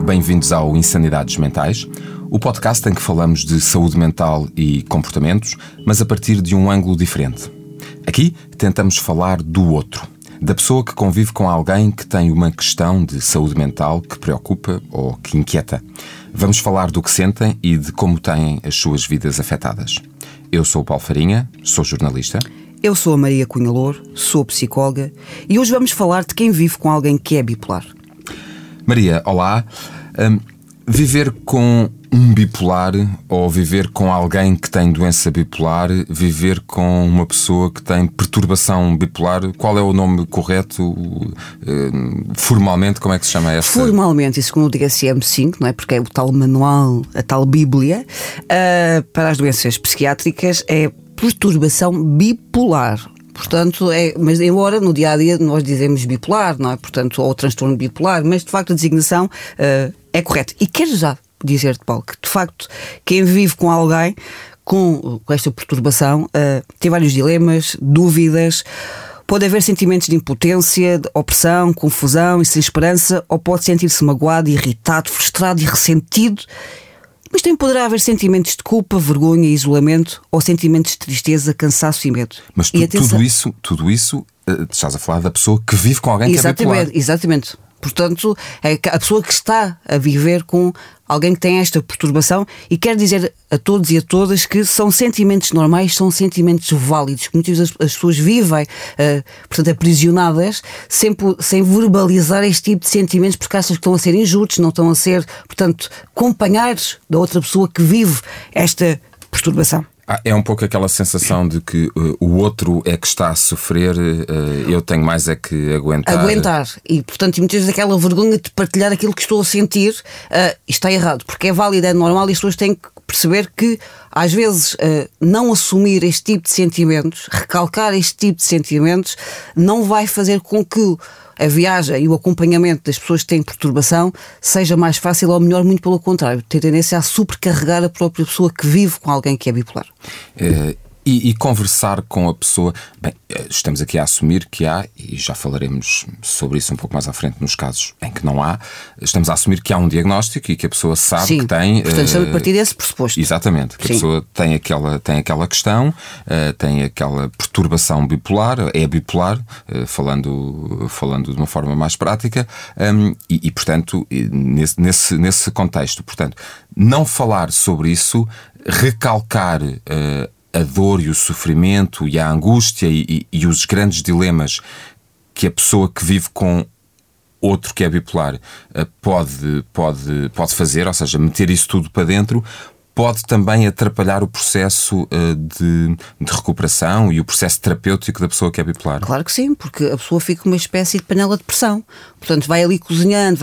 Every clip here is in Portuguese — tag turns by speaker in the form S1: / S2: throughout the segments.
S1: bem-vindos ao Insanidades Mentais, o podcast em que falamos de saúde mental e comportamentos, mas a partir de um ângulo diferente. Aqui tentamos falar do outro, da pessoa que convive com alguém que tem uma questão de saúde mental que preocupa ou que inquieta. Vamos falar do que sentem e de como têm as suas vidas afetadas. Eu sou o Paulo Farinha, sou jornalista.
S2: Eu sou a Maria Cunha Louro, sou psicóloga e hoje vamos falar de quem vive com alguém que é bipolar.
S1: Maria, olá. Viver com um bipolar ou viver com alguém que tem doença bipolar, viver com uma pessoa que tem perturbação bipolar, qual é o nome correto? Formalmente, como é que se chama essa?
S2: Formalmente, isso como o DSM-5, não é? Porque é o tal manual, a tal bíblia, para as doenças psiquiátricas é perturbação bipolar. Portanto, mas embora no dia-a-dia nós dizemos bipolar, não é? Portanto, ou transtorno bipolar, mas de facto a designação é correta. E quero já dizer-te, Paulo, que de facto quem vive com alguém com esta perturbação tem vários dilemas, dúvidas, pode haver sentimentos de impotência, de opressão, confusão e sem esperança, ou pode sentir-se magoado, irritado, frustrado e ressentido. Mas também poderá haver sentimentos de culpa, vergonha, isolamento ou sentimentos de tristeza, cansaço e medo.
S1: Mas tudo isso estás a falar da pessoa que vive com alguém que é bipolar.
S2: Exatamente. Portanto, é a pessoa que está a viver com alguém que tem esta perturbação, e quero dizer a todos e a todas que são sentimentos normais, são sentimentos válidos, que muitas vezes as pessoas vivem, portanto, aprisionadas, sem verbalizar este tipo de sentimentos, porque acham que estão a ser injustos, não estão a ser, portanto, companheiros da outra pessoa que vive esta perturbação.
S1: É um pouco aquela sensação de que o outro é que está a sofrer, eu tenho mais é que aguentar.
S2: E, portanto, muitas vezes aquela vergonha de partilhar aquilo que estou a sentir está errado, porque é válido, é normal, e as pessoas têm que perceber que, às vezes, não assumir este tipo de sentimentos, recalcar este tipo de sentimentos, não vai fazer com que a viagem e o acompanhamento das pessoas que têm perturbação seja mais fácil, ou melhor, muito pelo contrário, tem tendência a sobrecarregar a própria pessoa que vive com alguém que é bipolar.
S1: E conversar com a pessoa. Bem, estamos aqui a assumir que há, e já falaremos sobre isso um pouco mais à frente nos casos em que não há, estamos a assumir que há um diagnóstico e que a pessoa sabe.
S2: Sim,
S1: que tem.
S2: Portanto, estamos a partir desse pressuposto.
S1: Exatamente, que Sim. A pessoa tem aquela questão, tem aquela perturbação bipolar, é bipolar, falando de uma forma mais prática, e portanto, nesse contexto, portanto, não falar sobre isso, recalcar a dor e o sofrimento e a angústia e os grandes dilemas que a pessoa que vive com outro que é bipolar pode fazer, ou seja, meter isso tudo para dentro, pode também atrapalhar o processo de recuperação e o processo terapêutico da pessoa que é bipolar.
S2: Claro que sim, porque a pessoa fica uma espécie de panela de pressão. Portanto, vai ali cozinhando,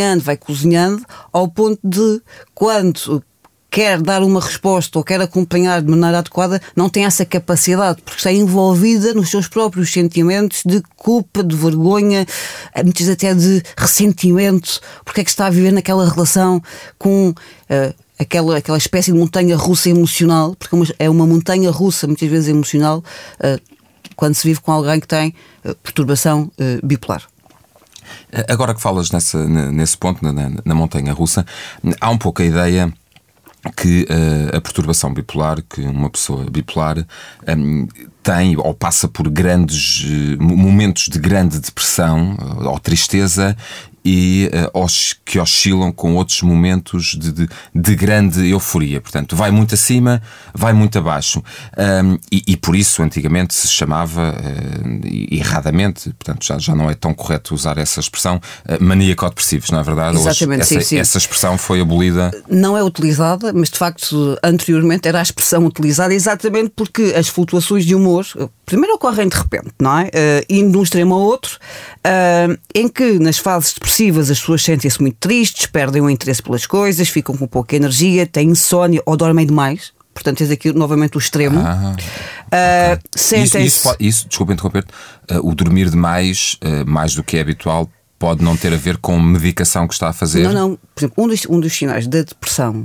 S2: ao ponto de, quando quer dar uma resposta ou quer acompanhar de maneira adequada, não tem essa capacidade, porque está envolvida nos seus próprios sentimentos de culpa, de vergonha, muitas vezes até de ressentimento, porque é que está a viver naquela relação com aquela espécie de montanha-russa emocional, porque é uma montanha-russa muitas vezes emocional, quando se vive com alguém que tem perturbação bipolar.
S1: Agora que falas nesse ponto, na montanha-russa, há um pouco a ideia que a perturbação bipolar, que uma pessoa bipolar tem ou passa por grandes momentos de grande depressão ou tristeza, e que oscilam com outros momentos de grande euforia. Portanto, vai muito acima, vai muito abaixo. E por isso, antigamente, se chamava, erradamente, portanto, já não é tão correto usar essa expressão, maníaco-depressivos, não é verdade?
S2: Exatamente,
S1: Hoje, essa expressão foi abolida.
S2: Não é utilizada, mas de facto, anteriormente era a expressão utilizada, exatamente porque as flutuações de humor, primeiro ocorrem de repente, não é? Indo de um extremo ao outro, em que nas fases depressivas as pessoas sentem-se muito tristes, perdem o interesse pelas coisas, ficam com pouca energia, têm insónia ou dormem demais. Portanto, tens aqui novamente o extremo.
S1: Okay. Isso, desculpa interromper-te, o dormir demais, mais do que é habitual, pode não ter a ver com medicação que está a fazer?
S2: Não. Por exemplo, um dos sinais da depressão,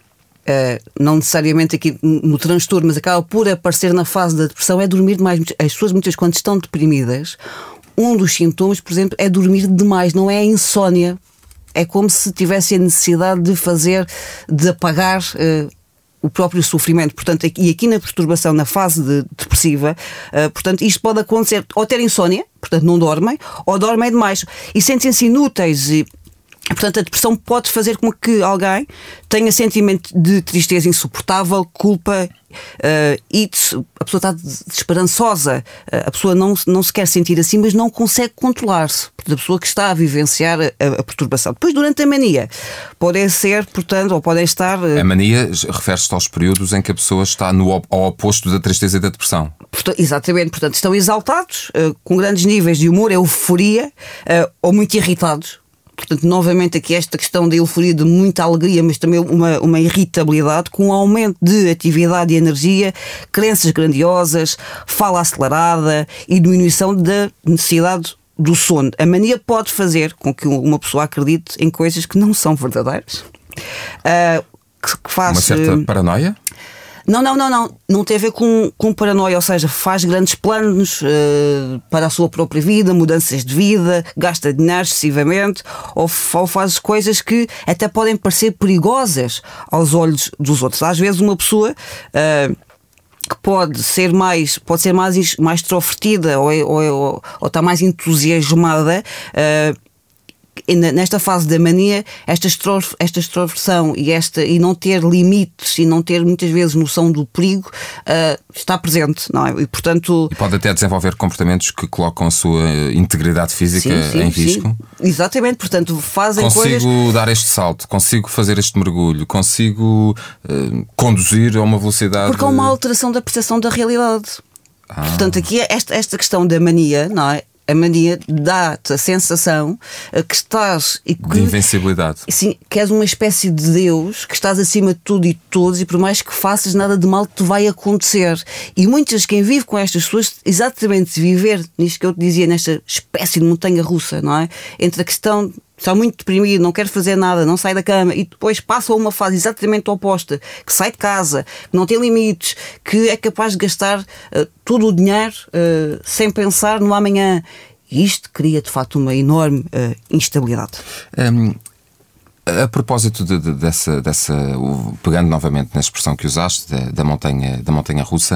S2: não necessariamente aqui no transtorno, mas acaba por aparecer na fase da depressão, é dormir demais. As pessoas, muitas quando estão deprimidas, um dos sintomas, por exemplo, é dormir demais, não é a insónia. é como se tivesse a necessidade de apagar o próprio sofrimento. Portanto, e aqui na perturbação, na fase depressiva, portanto, isto pode acontecer ou ter insónia, portanto não dormem, ou dormem demais e sentem-se inúteis e, portanto, a depressão pode fazer com que alguém tenha sentimento de tristeza insuportável, culpa, e a pessoa está desesperançosa, a pessoa não se quer sentir assim, mas não consegue controlar-se. A pessoa que está a vivenciar a perturbação. Depois, durante a mania, podem ser, portanto, ou podem estar...
S1: A mania refere-se aos períodos em que a pessoa está ao oposto da tristeza e da depressão.
S2: Exatamente, portanto, estão exaltados, com grandes níveis de humor, euforia, ou muito irritados. Portanto, novamente aqui esta questão da euforia, de muita alegria, mas também uma irritabilidade, com um aumento de atividade e energia, crenças grandiosas, fala acelerada e diminuição da necessidade do sono. A mania pode fazer com que uma pessoa acredite em coisas que não são verdadeiras. Que faz,
S1: uma certa paranoia?
S2: Não tem a ver com paranoia, ou seja, faz grandes planos para a sua própria vida, mudanças de vida, gasta dinheiro excessivamente, ou faz coisas que até podem parecer perigosas aos olhos dos outros. Às vezes uma pessoa que pode ser mais extrovertida ou está mais entusiasmada, nesta fase da mania, esta extroversão e não ter limites e não ter muitas vezes noção do perigo está presente, não é? E, portanto,
S1: pode até desenvolver comportamentos que colocam a sua integridade física em risco.
S2: Sim. Exatamente, portanto fazem coisas...
S1: Consigo dar este salto, consigo fazer este mergulho, consigo conduzir a uma velocidade...
S2: Porque há uma alteração da percepção da realidade. Portanto, aqui esta questão da mania, não é? A mania dá-te a sensação que estás...
S1: de invencibilidade.
S2: Sim, que és uma espécie de Deus, que estás acima de tudo e de todos, e por mais que faças, nada de mal te vai acontecer. E quem vive com estas pessoas, exatamente viver nisto que eu te dizia, nesta espécie de montanha russa, não é? Entre a questão... está muito deprimido, não quer fazer nada, não sai da cama, e depois passa a uma fase exatamente oposta, que sai de casa, que não tem limites, que é capaz de gastar todo o dinheiro sem pensar no amanhã. E isto cria de facto uma enorme instabilidade.
S1: A propósito dessa pegando novamente na expressão que usaste da montanha russa,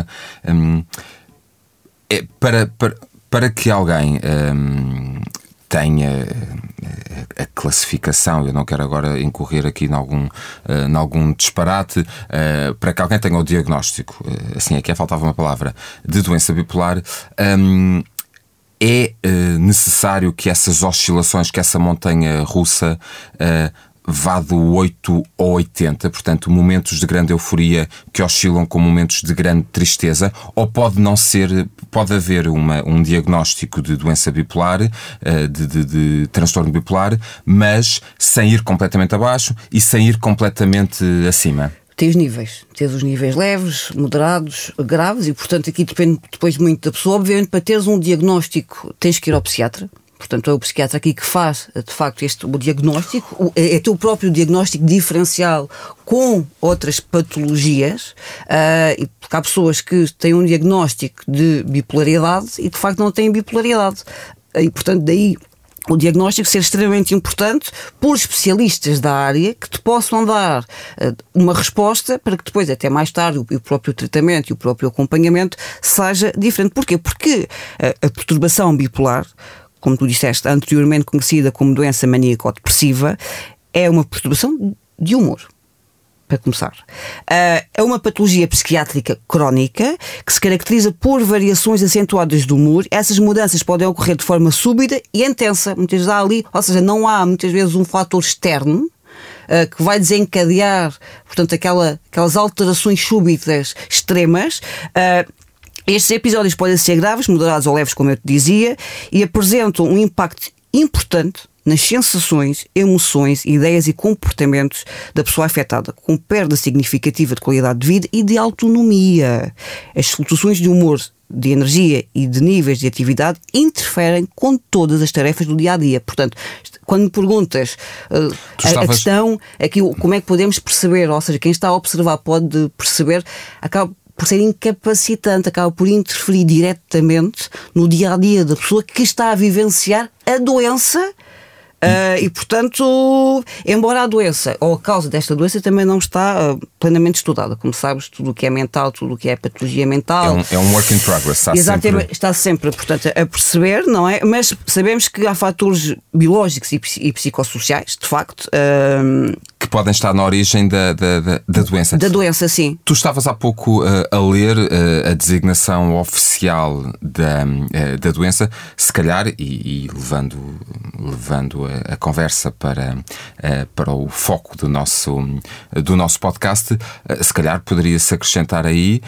S1: para que alguém tenha a classificação, eu não quero agora incorrer aqui em algum disparate, para que alguém tenha o diagnóstico, assim aqui faltava uma palavra, de doença bipolar, é necessário que essas oscilações, que essa montanha russa vá do 8 ao 80, portanto momentos de grande euforia que oscilam com momentos de grande tristeza, ou pode não ser, pode haver um diagnóstico de doença bipolar, de transtorno bipolar, mas sem ir completamente abaixo e sem ir completamente acima?
S2: Tens os níveis leves, moderados, graves, e portanto aqui depende depois muito da pessoa. Obviamente, para teres um diagnóstico tens que ir ao psiquiatra. Portanto, é o psiquiatra aqui que faz, de facto, o diagnóstico, é o próprio diagnóstico diferencial com outras patologias, porque há pessoas que têm um diagnóstico de bipolaridade e, de facto, não têm bipolaridade. E, portanto, daí o diagnóstico ser extremamente importante por especialistas da área que te possam dar uma resposta para que depois, até mais tarde, o próprio tratamento e o próprio acompanhamento seja diferente. Porquê? Porque a perturbação bipolar, como tu disseste, anteriormente conhecida como doença maníaco-depressiva, é uma perturbação de humor, para começar. É uma patologia psiquiátrica crónica que se caracteriza por variações acentuadas do humor. Essas mudanças podem ocorrer de forma súbita e intensa. Muitas vezes há ali, ou seja, não há muitas vezes um fator externo que vai desencadear, portanto, aquelas alterações súbitas extremas. Estes episódios podem ser graves, moderados ou leves, como eu te dizia, e apresentam um impacto importante nas sensações, emoções, ideias e comportamentos da pessoa afetada, com perda significativa de qualidade de vida e de autonomia. As flutuações de humor, de energia e de níveis de atividade interferem com todas as tarefas do dia-a-dia. Portanto, quando me perguntas a questão aqui, como é que podemos perceber, ou seja, quem está a observar pode perceber, acaba por ser incapacitante, acaba por interferir diretamente no dia-a-dia da pessoa que está a vivenciar a doença E portanto, embora a doença ou a causa desta doença também não está plenamente estudada, como sabes, tudo o que é mental, tudo o que é patologia mental
S1: é um work in progress.
S2: Está sempre, portanto, a perceber, não é? Mas sabemos que há fatores biológicos e psicossociais, de facto,
S1: que podem estar na origem da doença.
S2: Da doença, sim.
S1: Tu estavas há pouco a ler a designação oficial da doença, se calhar, e levando a conversa para o foco do nosso podcast, se calhar poderia-se acrescentar aí,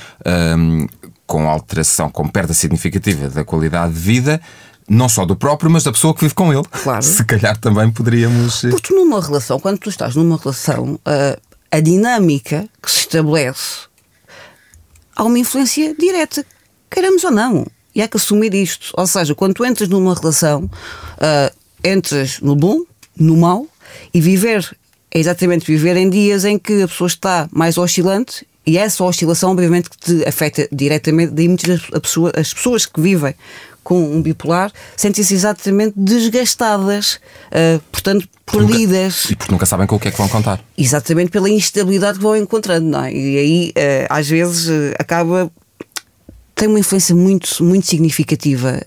S1: com alteração, com perda significativa da qualidade de vida, não só do próprio, mas da pessoa que vive com ele.
S2: Claro.
S1: Se calhar também poderíamos...
S2: Porque numa relação, quando tu estás numa relação, a dinâmica que se estabelece, há uma influência direta, queiramos ou não, e há que assumir isto. Ou seja, quando tu entras numa relação, entras no bom, no mau, e viver é exatamente viver em dias em que a pessoa está mais oscilante, e essa oscilação obviamente que te afeta diretamente. Daí muitas as pessoas que vivem com um bipolar sentem-se exatamente desgastadas, portanto perdidas.
S1: E porque nunca sabem com o que é que vão contar.
S2: Exatamente, pela instabilidade que vão encontrando, não é? E aí às vezes tem uma influência muito, muito significativa,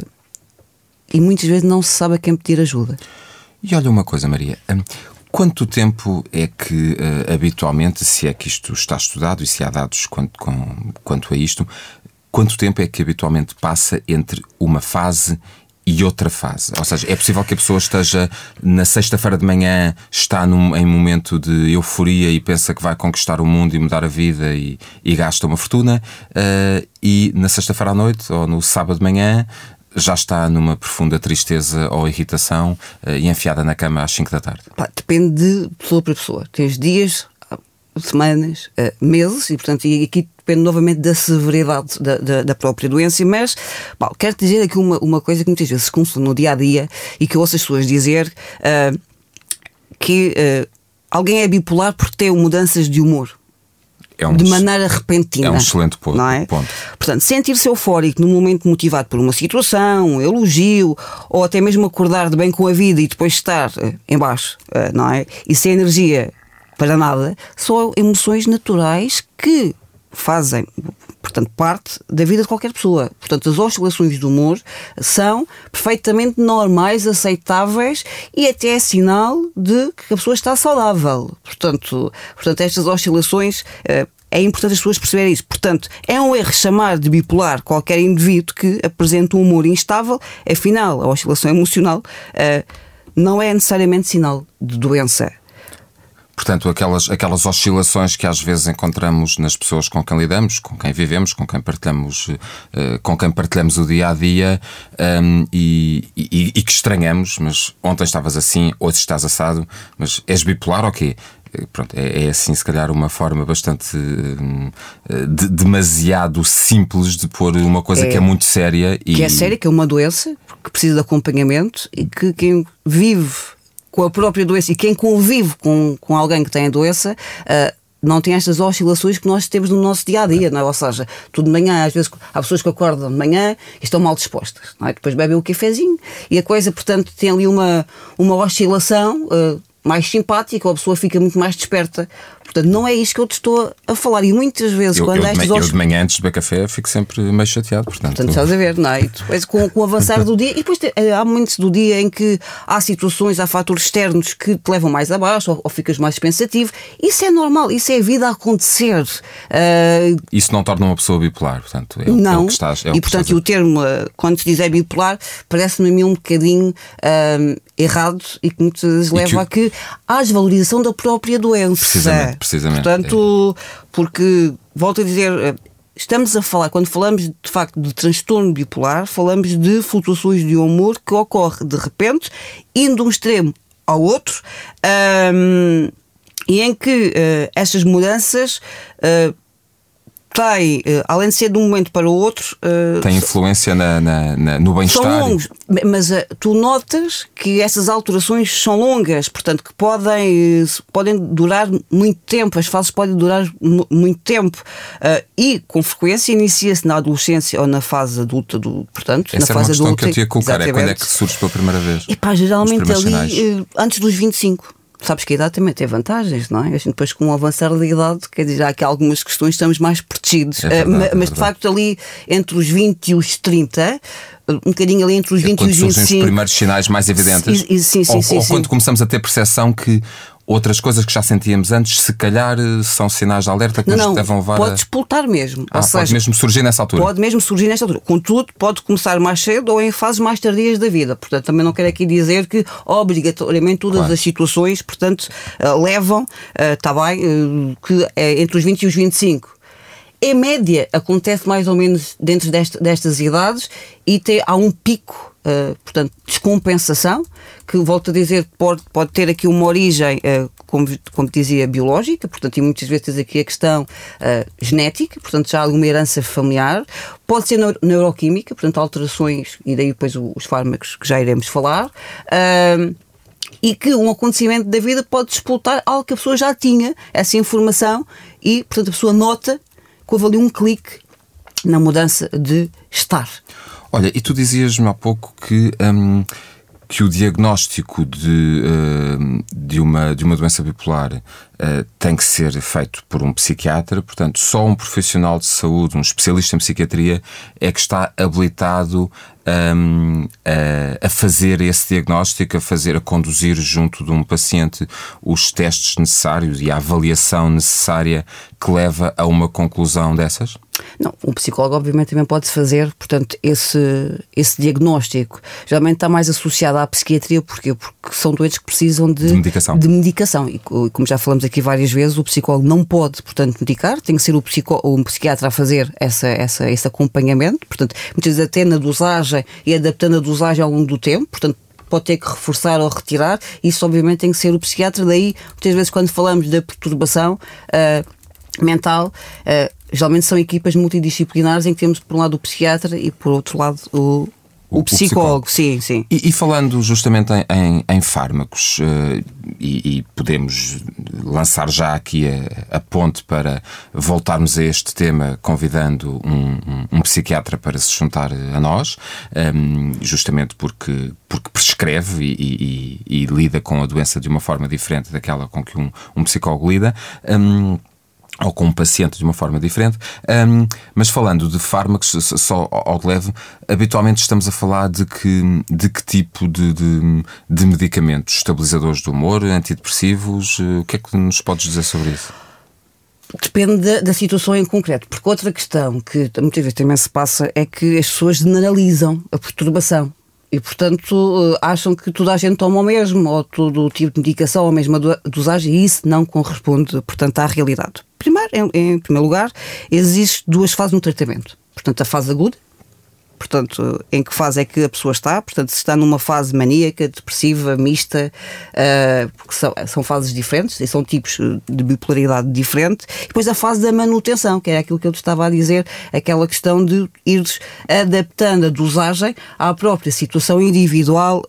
S2: e muitas vezes não se sabe a quem pedir ajuda.
S1: E olha uma coisa, Maria, quanto tempo é que habitualmente, se é que isto está estudado e se há dados quanto a isto, quanto tempo é que habitualmente passa entre uma fase e outra fase? Ou seja, é possível que a pessoa esteja na sexta-feira de manhã, está em momento de euforia e pensa que vai conquistar o mundo e mudar a vida e gasta uma fortuna, e na sexta-feira à noite ou no sábado de manhã já está numa profunda tristeza ou irritação e enfiada na cama às 5 da tarde?
S2: Depende de pessoa para pessoa. Tens dias, semanas, meses, e portanto aqui depende novamente da severidade da própria doença. Mas quero dizer aqui uma coisa que muitas vezes se confunde no dia-a-dia e que eu ouço as pessoas dizer, que alguém é bipolar porque tem mudanças de humor. De maneira repentina.
S1: É um excelente ponto.
S2: Não é? Portanto, sentir-se eufórico num momento motivado por uma situação, um elogio, ou até mesmo acordar de bem com a vida e depois estar em baixo, não é? E sem energia para nada, são emoções naturais que fazem, portanto, parte da vida de qualquer pessoa. Portanto, as oscilações do humor são perfeitamente normais, aceitáveis, e até é sinal de que a pessoa está saudável. Portanto estas oscilações, é importante as pessoas perceberem isso. Portanto, é um erro chamar de bipolar qualquer indivíduo que apresenta um humor instável. Afinal, a oscilação emocional não é necessariamente sinal de doença.
S1: Portanto, aquelas oscilações que às vezes encontramos nas pessoas com quem lidamos, com quem vivemos, com quem partilhamos o dia-a-dia, e que estranhamos, mas ontem estavas assim, hoje estás assado, mas és bipolar ou quê? Pronto, é assim se calhar uma forma bastante demasiado simples de pôr uma coisa que é muito séria.
S2: Que é séria, que é uma doença, que precisa de acompanhamento, e que quem vive com a própria doença e quem convive com alguém que tem a doença não tem estas oscilações que nós temos no nosso dia-a-dia, não é? Ou seja, tudo de manhã, às vezes há pessoas que acordam de manhã e estão mal dispostas, não é? Depois bebem o cafezinho e a coisa, portanto, tem ali uma oscilação mais simpática, ou a pessoa fica muito mais desperta. Portanto, não é isto que eu te estou a falar. E muitas vezes, eu de
S1: manhã, antes de beber café, fico sempre meio chateado. Portanto
S2: estás a ver, não é? E depois, com o avançar do dia, e depois há momentos do dia em que há situações, há fatores externos que te levam mais abaixo, ou ficas mais pensativo. Isso é normal, isso é a vida a acontecer.
S1: Isso não torna uma pessoa bipolar, portanto,
S2: não.
S1: O que estás.
S2: E portanto, o termo, quando se diz é bipolar, parece-me a mim um bocadinho errado, e que muitas vezes leva a que há desvalorização da própria doença.
S1: Precisamente.
S2: Portanto, porque, volto a dizer, estamos a falar, quando falamos de facto de transtorno bipolar, falamos de flutuações de humor que ocorre de repente, indo de um extremo ao outro, e em que estas mudanças tem, além de ser de um momento para o outro,
S1: tem influência no bem-estar.
S2: São longos, mas tu notas que essas alterações são longas, portanto que podem durar muito tempo, as fases podem durar muito tempo, e com frequência inicia-se na adolescência ou na fase adulta, portanto,
S1: essa
S2: na fase
S1: questão
S2: adulta.
S1: Que eu te ia colocar, é quando é que surge pela primeira vez?
S2: E pá, geralmente ali antes dos 25. Sabes que a idade também tem vantagens, não é? A gente depois, com o avançar da idade, quer dizer, há aqui algumas questões, estamos mais protegidos. Mas de facto, ali entre os 20 e os 30, um bocadinho ali entre os 20 e os 25.
S1: Os primeiros sinais mais evidentes.
S2: Sim,
S1: ou quando começamos a ter percepção que outras coisas que já sentíamos antes, se calhar são sinais de alerta que nos devem levar
S2: pode explotar mesmo. Ou seja,
S1: pode mesmo surgir nessa altura.
S2: Pode mesmo surgir nessa altura. Contudo, pode começar mais cedo ou em fases mais tardias da vida. Portanto, também não quero aqui dizer que obrigatoriamente todas as situações, portanto, levam, está bem, que é entre os 20 e os 25. Em média, acontece mais ou menos dentro destas idades e há um pico, portanto, descompensação, que, volto a dizer, pode ter aqui uma origem, como dizia, biológica, portanto, e muitas vezes tens aqui a questão genética, portanto, já há alguma herança familiar, pode ser neuroquímica, portanto, alterações, e daí depois os fármacos que já iremos falar, e que um acontecimento da vida pode explotar algo que a pessoa já tinha, essa informação, e, portanto, a pessoa nota que houve ali um clique na mudança de estar.
S1: Olha, e tu dizias-me há pouco que o diagnóstico de uma doença bipolar tem que ser feito por um psiquiatra, portanto, só um profissional de saúde, um especialista em psiquiatria, é que está habilitado a fazer esse diagnóstico, a conduzir junto de um paciente os testes necessários e a avaliação necessária que leva a uma conclusão dessas?
S2: Não, um psicólogo obviamente também pode fazer, portanto, esse diagnóstico. Geralmente está mais associado à psiquiatria, porquê? Porque são doentes que precisam de medicação. E como já falamos aqui várias vezes, o psicólogo não pode, portanto, medicar, tem que ser um psiquiatra a fazer esse acompanhamento, portanto, muitas vezes até na dosagem e adaptando a dosagem ao longo do tempo, portanto, pode ter que reforçar ou retirar, isso obviamente tem que ser o psiquiatra. Daí, muitas vezes quando falamos da perturbação mental, geralmente são equipas multidisciplinares em que temos por um lado o psiquiatra e por outro lado o psicólogo. Sim.
S1: E falando justamente em fármacos, e podemos lançar já aqui a ponte para voltarmos a este tema convidando um psiquiatra para se juntar a nós, justamente porque prescreve e lida com a doença de uma forma diferente daquela com que um psicólogo lida, ou com um paciente de uma forma diferente, mas falando de fármacos, só ao de leve, habitualmente estamos a falar de que tipo de medicamentos? Estabilizadores do humor, antidepressivos? O que é que nos podes dizer sobre isso?
S2: Depende da situação em concreto, porque outra questão que muitas vezes também se passa é que as pessoas generalizam a perturbação. E, portanto, acham que toda a gente toma o mesmo, ou todo o tipo de medicação, ou a mesma dosagem, e isso não corresponde, portanto, à realidade. Primeiro, em primeiro lugar, existem duas fases no tratamento. Portanto, a fase aguda, portanto, em que fase é que a pessoa está, portanto, se está numa fase maníaca, depressiva, mista, porque são fases diferentes, e são tipos de bipolaridade diferente. E depois a fase da manutenção, que era aquilo que eu te estava a dizer, aquela questão de ires adaptando a dosagem à própria situação individual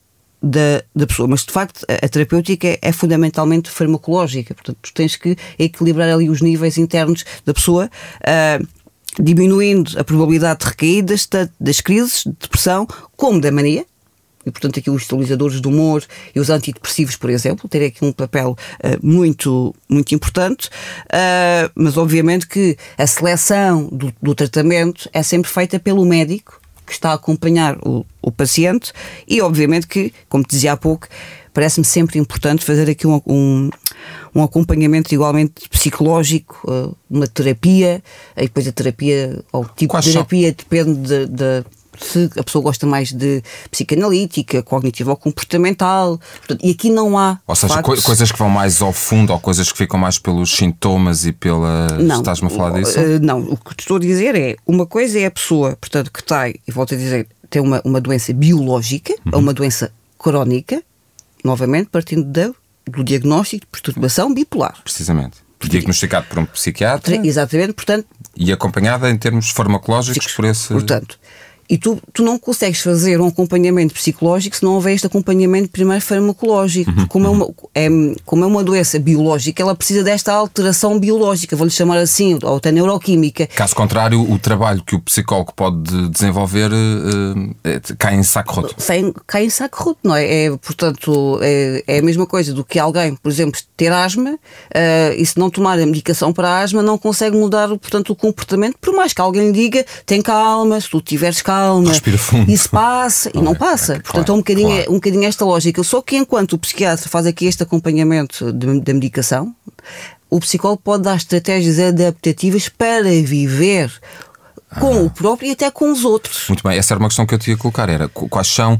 S2: da pessoa. Mas, de facto, a terapêutica é fundamentalmente farmacológica, portanto, tu tens que equilibrar ali os níveis internos da pessoa, diminuindo a probabilidade de recaídas, tanto das crises de depressão como da mania. E, portanto, aqui os estabilizadores do humor e os antidepressivos, por exemplo, terem aqui um papel muito, muito importante, mas obviamente que a seleção do tratamento é sempre feita pelo médico que está a acompanhar o paciente, e obviamente que, como te dizia há pouco, parece-me sempre importante fazer aqui um acompanhamento igualmente psicológico, uma terapia, e depois a terapia, ou o tipo de terapia depende se a pessoa gosta mais de psicanalítica, cognitiva ou comportamental, portanto, e aqui não há.
S1: Ou seja, coisas que vão mais ao fundo, ou coisas que ficam mais pelos sintomas e pela.
S2: Não,
S1: estás-me a falar disso?
S2: Não, o que te estou a dizer é, uma coisa é a pessoa, portanto, que tem, e volto a dizer, tem uma doença biológica, ou uma doença crónica, novamente partindo do diagnóstico de perturbação bipolar.
S1: Precisamente. Diagnosticado por um psiquiatra.
S2: Exatamente, portanto.
S1: E acompanhada em termos farmacológicos por esse...
S2: Portanto, e tu não consegues fazer um acompanhamento psicológico se não houver este acompanhamento primeiro farmacológico. Como é uma doença biológica, ela precisa desta alteração biológica, vou-lhe chamar assim, ou até neuroquímica.
S1: Caso contrário, o trabalho que o psicólogo pode desenvolver cai em saco roto.
S2: Cai em saco roto, não é? Portanto, é a mesma coisa do que alguém, por exemplo, ter asma, e se não tomar a medicação para a asma, não consegue mudar, portanto, o comportamento, por mais que alguém lhe diga, tem calma, se tu tiveres calma,
S1: respira fundo.
S2: Isso passa e não passa. Portanto,
S1: claro,
S2: um bocadinho esta lógica. Só que enquanto o psiquiatra faz aqui este acompanhamento da medicação, o psicólogo pode dar estratégias adaptativas para viver com o próprio e até com os outros.
S1: Muito bem, essa era uma questão que eu te ia colocar, era quais são,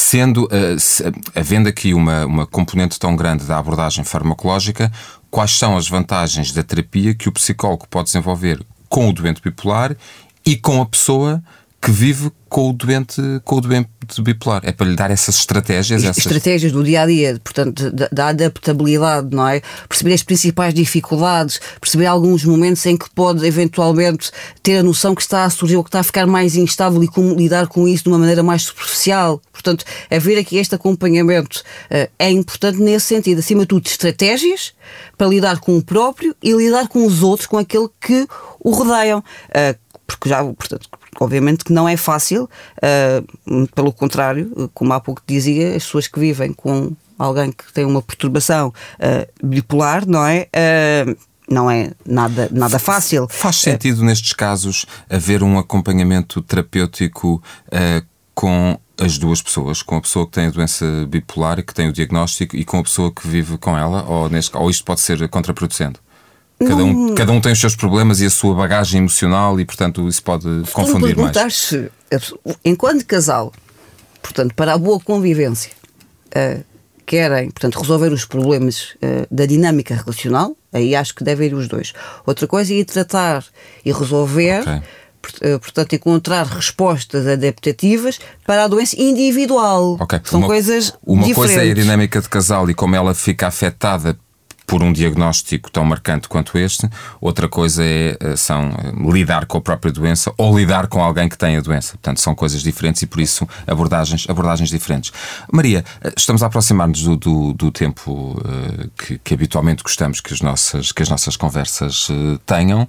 S1: havendo aqui uma componente tão grande da abordagem farmacológica, quais são as vantagens da terapia que o psicólogo pode desenvolver com o doente bipolar e com a pessoa que vive com o doente bipolar. É para lhe dar essas estratégias.
S2: Estratégias do dia-a-dia, portanto, da adaptabilidade, não é? Perceber as principais dificuldades, perceber alguns momentos em que pode eventualmente ter a noção que está a surgir ou que está a ficar mais instável e como lidar com isso de uma maneira mais superficial. Portanto, haver aqui este acompanhamento é importante nesse sentido. Acima de tudo, estratégias para lidar com o próprio e lidar com os outros, com aquele que o rodeiam. Porque portanto, obviamente que não é fácil, pelo contrário, como há pouco dizia, as pessoas que vivem com alguém que tem uma perturbação bipolar, não é? Não é nada fácil.
S1: Faz sentido nestes casos haver um acompanhamento terapêutico com as duas pessoas, com a pessoa que tem a doença bipolar e que tem o diagnóstico e com a pessoa que vive com ela, ou isto pode ser contraproducente? Cada um tem os seus problemas e a sua bagagem emocional e, portanto, isso pode confundir mais.
S2: Se enquanto casal, portanto, para a boa convivência, querem, portanto, resolver os problemas da dinâmica relacional, aí acho que devem ir os dois. Outra coisa é ir tratar e resolver, portanto, encontrar respostas adaptativas para a doença individual. São coisas diferentes.
S1: Uma coisa é a dinâmica de casal e como ela fica afetada por um diagnóstico tão marcante quanto este, outra coisa são lidar com a própria doença ou lidar com alguém que tem a doença. Portanto, são coisas diferentes e por isso abordagens diferentes. Maria, estamos a aproximar-nos do tempo que habitualmente gostamos que as nossas conversas tenham.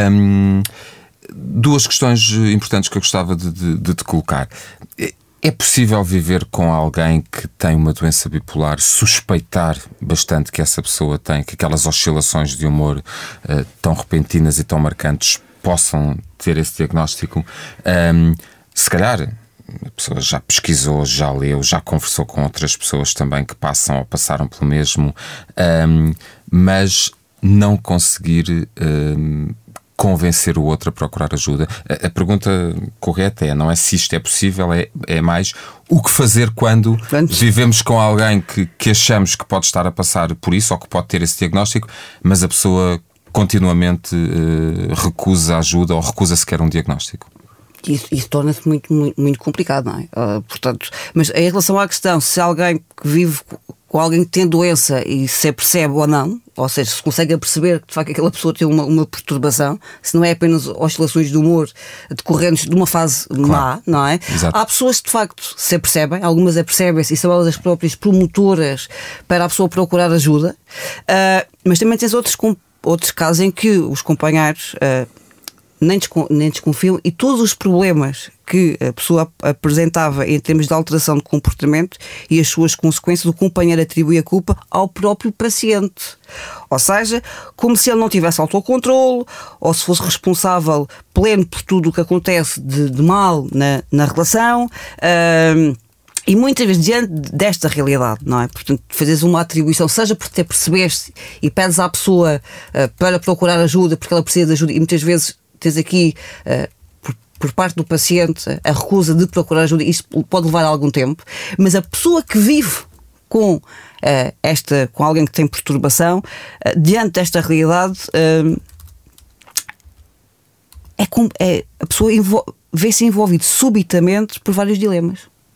S1: Duas questões importantes que eu gostava de te colocar. É possível viver com alguém que tem uma doença bipolar, suspeitar bastante que essa pessoa tem, que aquelas oscilações de humor tão repentinas e tão marcantes possam ter esse diagnóstico? Se calhar a pessoa já pesquisou, já leu, já conversou com outras pessoas também que passam ou passaram pelo mesmo, mas não conseguir convencer o outro a procurar ajuda. A pergunta correta não é se isto é possível, é mais o que fazer quando vivemos com alguém que achamos que pode estar a passar por isso ou que pode ter esse diagnóstico, mas a pessoa continuamente recusa ajuda ou recusa sequer um diagnóstico.
S2: Isso torna-se muito, muito, muito complicado, não é? Portanto, mas em relação à questão, se alguém que vive com alguém que tem doença e se percebe ou não, ou seja, se consegue perceber que de facto aquela pessoa tem uma perturbação, se não é apenas oscilações de humor decorrentes de uma fase má, não é?
S1: Exato.
S2: Há pessoas que de facto se apercebem, algumas apercebem-se e são elas as próprias promotoras para a pessoa procurar ajuda, mas também tens outros casos em que os companheiros nem desconfiam e todos os problemas que a pessoa apresentava em termos de alteração de comportamento e as suas consequências, o companheiro atribui a culpa ao próprio paciente. Ou seja, como se ele não tivesse autocontrole ou se fosse responsável pleno por tudo o que acontece de mal na relação. E muitas vezes diante desta realidade, não é? Portanto, fazes uma atribuição, seja por te percebeste e pedes à pessoa para procurar ajuda porque ela precisa de ajuda e muitas vezes tens aqui, por parte do paciente, a recusa de procurar ajuda. Isto pode levar algum tempo, mas a pessoa que vive com alguém que tem perturbação, diante desta realidade, a pessoa vê-se envolvida subitamente por vários dilemas.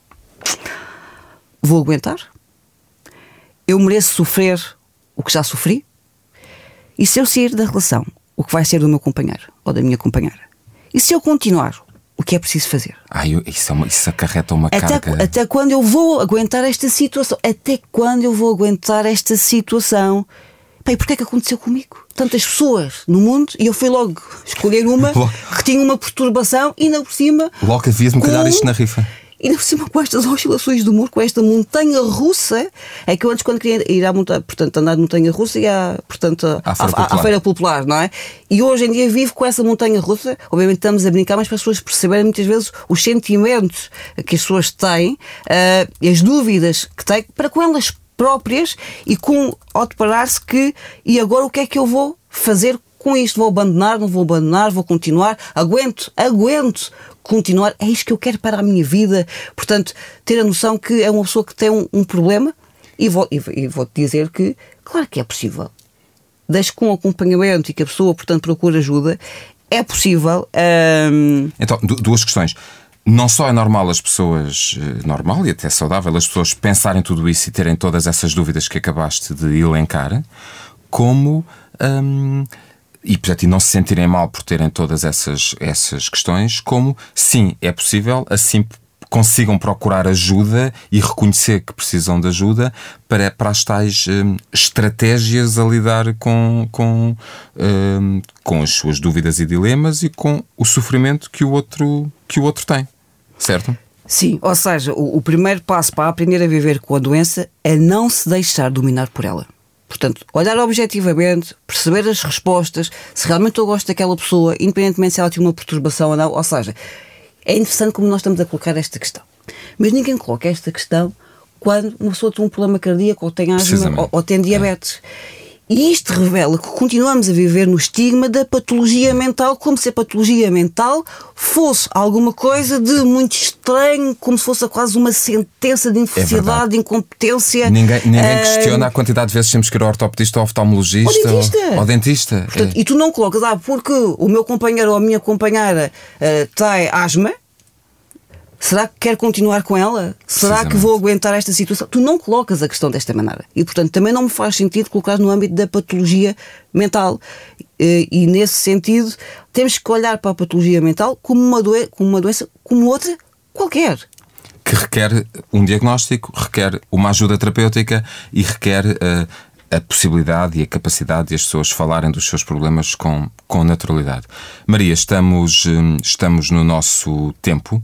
S2: Vou aguentar? Eu mereço sofrer o que já sofri? E se eu sair da relação, o que vai ser do meu companheiro? ou da minha companheira. E se eu continuar, o que é preciso fazer?
S1: Isso acarreta uma carga.
S2: Até quando eu vou aguentar esta situação? Até quando eu vou aguentar esta situação? E porquê é que aconteceu comigo? Tantas pessoas no mundo, e eu fui logo escolher uma que tinha uma perturbação e ainda por cima.
S1: Logo havias-me calhar isto na rifa.
S2: E ainda por cima com estas oscilações de humor, com esta montanha russa. É que eu antes, quando queria ir à montanha, portanto, andar de montanha russa, ia à Feira Popular, não é? E hoje em dia vivo com essa montanha russa. Obviamente estamos a brincar, mas para as pessoas perceberem muitas vezes os sentimentos que as pessoas têm, as dúvidas que têm, para com elas próprias e com ao deparar-se que e agora o que é que eu vou fazer com isto? Vou abandonar, não vou abandonar, vou continuar, aguento continuar, é isto que eu quero para a minha vida. Portanto, ter a noção que é uma pessoa que tem um problema e vou-te dizer que claro que é possível, desde com acompanhamento e que a pessoa, portanto, procure ajuda, é possível.
S1: Então, duas questões. Não só é normal as pessoas, normal e até saudável, as pessoas pensarem tudo isso e terem todas essas dúvidas que acabaste de elencar, como, e não se sentirem mal por terem todas essas questões, como, sim, é possível, assim consigam procurar ajuda e reconhecer que precisam de ajuda para as tais estratégias a lidar com as suas dúvidas e dilemas e com o sofrimento que o outro tem. Certo?
S2: Sim, ou seja, o primeiro passo para aprender a viver com a doença é não se deixar dominar por ela. Portanto, olhar objetivamente, perceber as respostas, se realmente eu gosto daquela pessoa, independentemente se ela tem uma perturbação ou não. Ou seja, é interessante como nós estamos a colocar esta questão. Mas ninguém coloca esta questão quando uma pessoa tem um problema cardíaco ou tem asma ou tem diabetes. E isto revela que continuamos a viver no estigma da patologia mental, como se a patologia mental fosse alguma coisa de muito estranho, como se fosse quase uma sentença de infelicidade, de incompetência.
S1: Ninguém questiona a quantidade de vezes temos que ir ao ortopedista ou oftalmologista ou dentista.
S2: Portanto, e tu não colocas, porque o meu companheiro ou a minha companheira tem asma, será que quero continuar com ela? Será que vou aguentar esta situação? Tu não colocas a questão desta maneira. E, portanto, também não me faz sentido colocar no âmbito da patologia mental. E nesse sentido, temos que olhar para a patologia mental como uma doença, como outra qualquer.
S1: Que requer um diagnóstico, requer uma ajuda terapêutica e requer a possibilidade e a capacidade de as pessoas falarem dos seus problemas com naturalidade. Maria, estamos no nosso tempo.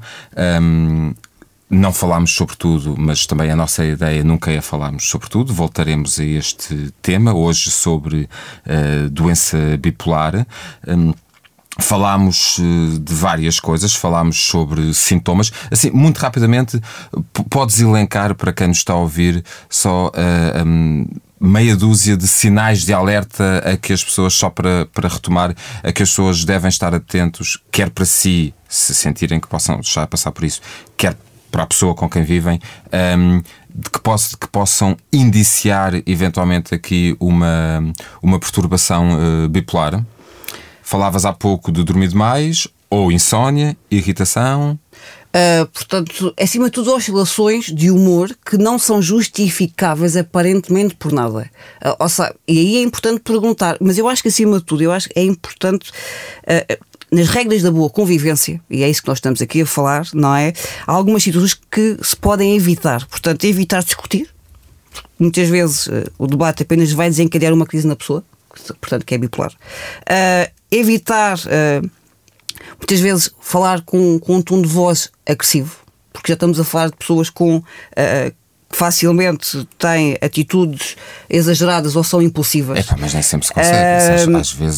S1: Não falámos sobre tudo, mas também a nossa ideia nunca é falarmos sobre tudo. Voltaremos a este tema, hoje sobre doença bipolar. Falámos de várias coisas, falámos sobre sintomas. Assim, muito rapidamente, podes elencar para quem nos está a ouvir só meia dúzia de sinais de alerta a que as pessoas, só para retomar, a que as pessoas devem estar atentos, quer para si, se sentirem que possam já passar por isso, quer para a pessoa com quem vivem, que possam indiciar eventualmente aqui uma perturbação bipolar. Falavas há pouco de dormir demais, ou insónia, irritação.
S2: Portanto, acima de tudo, oscilações de humor que não são justificáveis aparentemente por nada. E aí é importante perguntar, mas eu acho que acima de tudo, é importante, nas regras da boa convivência, e é isso que nós estamos aqui a falar, não é? Há algumas situações que se podem evitar. Portanto, evitar discutir. Muitas vezes o debate apenas vai desencadear uma crise na pessoa, portanto, que é bipolar. Evitar... muitas vezes falar com um tom de voz agressivo, porque já estamos a falar de pessoas que facilmente têm atitudes exageradas ou são impulsivas.
S1: Mas nem sempre se consegue.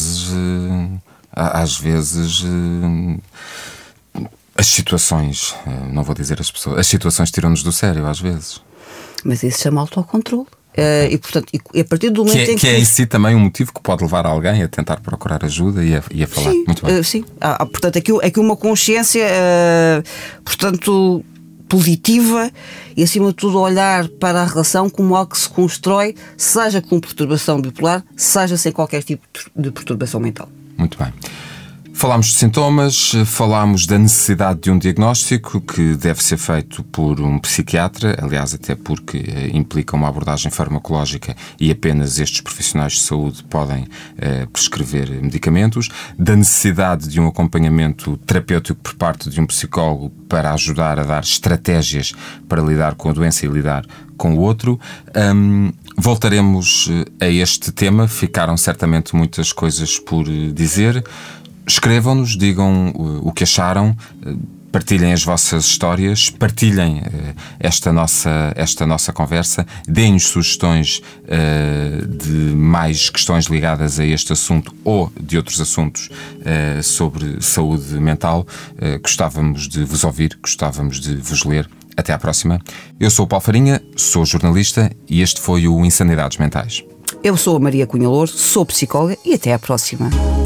S1: Às vezes as situações, não vou dizer as pessoas, as situações tiram-nos do sério às vezes.
S2: Mas isso se chama autocontrole. E portanto, a partir do momento em
S1: que é em si também um motivo que pode levar alguém a tentar procurar ajuda e a falar.
S2: Sim,
S1: muito bem.
S2: Sim. Portanto, aqui uma consciência portanto positiva e acima de tudo olhar para a relação como algo que se constrói, seja com perturbação bipolar, seja sem qualquer tipo de perturbação mental.
S1: Muito bem. Falámos de sintomas, falámos da necessidade de um diagnóstico que deve ser feito por um psiquiatra, aliás, até porque implica uma abordagem farmacológica e apenas estes profissionais de saúde podem prescrever medicamentos, da necessidade de um acompanhamento terapêutico por parte de um psicólogo para ajudar a dar estratégias para lidar com a doença e lidar com o outro. Voltaremos a este tema, ficaram certamente muitas coisas por dizer. Escrevam-nos, digam o que acharam, partilhem as vossas histórias, partilhem esta nossa conversa, deem-nos sugestões de mais questões ligadas a este assunto ou de outros assuntos sobre saúde mental. Gostávamos de vos ouvir, gostávamos de vos ler. Até à próxima. Eu sou o Paulo Farinha, sou jornalista e este foi o Insanidades Mentais.
S2: Eu sou a Maria Cunha Louro, sou psicóloga e até à próxima.